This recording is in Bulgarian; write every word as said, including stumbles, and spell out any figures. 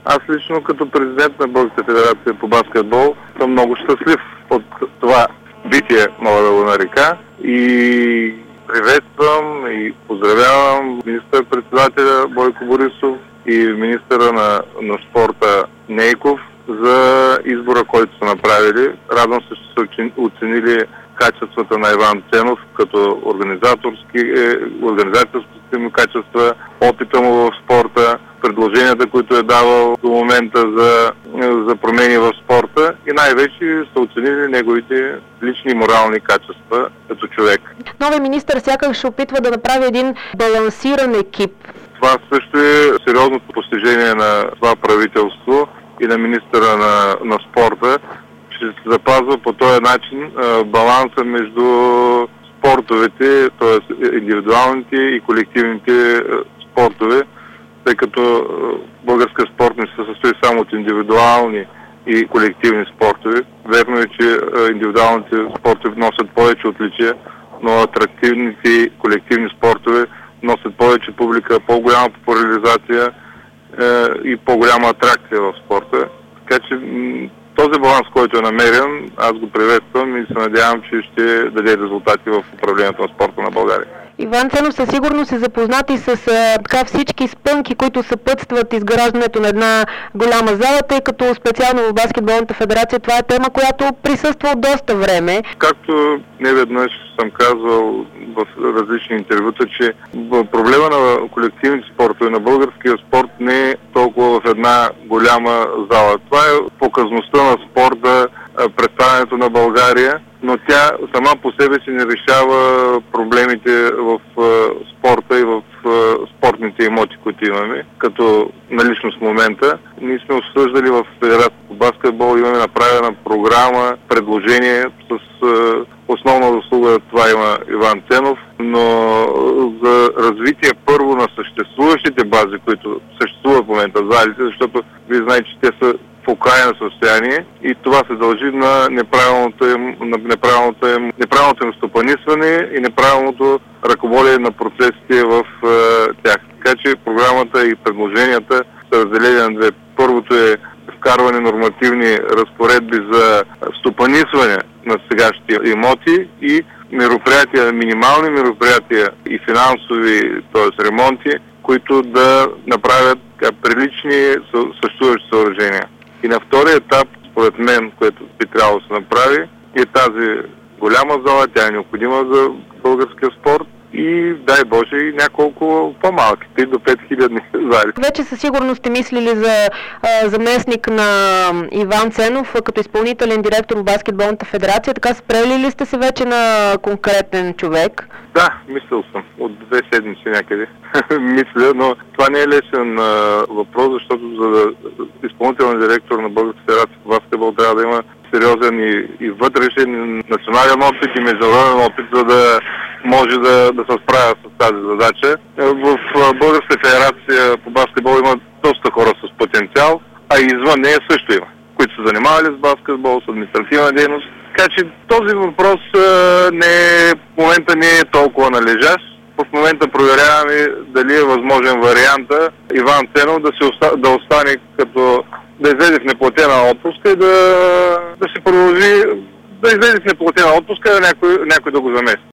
Аз лично като президент на Българската федерация по баскетбол съм много щастлив от това битие, мога да го нарека, и приветствам и поздравявам министър-председателя Бойко Борисов и министъра на, на спорта Нейков за избора, който са направили. Радвам се, че са оценили качествата на Иван Ценов като организаторски, организаторските му качества, опита му в спорта, предложенията, които е давал до момента за, за промени в спорта и най-вече са оценили неговите лични и морални качества като човек. Новият министър сякаш ще опитва да направи един балансиран екип. Това също е сериозното постижение на това правителство и на министъра на, на спорта, че се запазва по този начин а, баланса между спортовете, т.е. индивидуалните и колективните а, спортове, тъй като българска спорт не се състои само от индивидуални и колективни спортове. Верно е, че а, индивидуалните спортове носят повече отличия, но атрактивните колективни спортове носят повече публика, по-голяма популяризация е, и по-голяма атракция в спорта. Така че този баланс, който е намерен, аз го приветствам и се надявам, че ще даде резултати в управлението на спорта на България. Иван Ценов със сигурност е запознат и с а, така всички спънки, които съпътстват изграждането на една голяма зала, тъй като специално в Баскетболната федерация това е тема, която присъства от доста време. Както неведнъж съм казвал в различни интервюта, че проблема на колективните спортове, на българския спорт не е толкова в една голяма зала. Това е показността на спорта, представянето на България, но тя сама по себе си не решава проблемите в спорта и в спортните имоти, които имаме. Като наличност в момента, ние сме обсъждали в Федерацията по баскетбол, имаме направена програма, предложение с основна заслуга, това има Иван Ценов, но за развитие първо на съществуващите бази, които съществуват в момента в залите, защото вие знаете, че те са в окаяно състояние и това се дължи на неправилното им, на неправилното им, неправилното им стопанисване и неправилното ръководение на процесите в е, тях. Така че програмата и предложенията са разделени на две. Първото е вкарване нормативни разпоредби за стопанисване на сегашните имоти и мероприятия, минимални мероприятия и финансови, т.е. ремонти, които да направят прилични съществуващи съоръжения. И на втория етап, според мен, което би трябвало да се направи, е тази голяма зала, тя е необходима за българския спорт и, дай Боже, и няколко по-малки, три до пет хиляди зали. Вече със сигурност сте мислили за а, заместник на Иван Ценов като изпълнителен директор в Баскетболната федерация. Така спрели ли сте се вече на конкретен човек? Да, мислил съм. От две седмици някъде мисля, но това не е лесен а, въпрос, защото за да изпълнителен директор на Българската федерация по баскетбол трябва да има сериозен и, и вътрешен национален опит и международен опит, за да може да, да се справя с тази задача. В Българската федерация по баскетбол има доста хора с потенциал, а и извън нея също има, които са занимавали с баскетбол, с административна дейност. Така че този въпрос не е, в момента не е толкова належащ. В момента проверяваме дали е възможен варианта Иван Ценов да, се оста, да остане като да излезе в неплатена отпуска и да, да се продължи да излезе в неплатена отпуска и да някой, някой да го замести.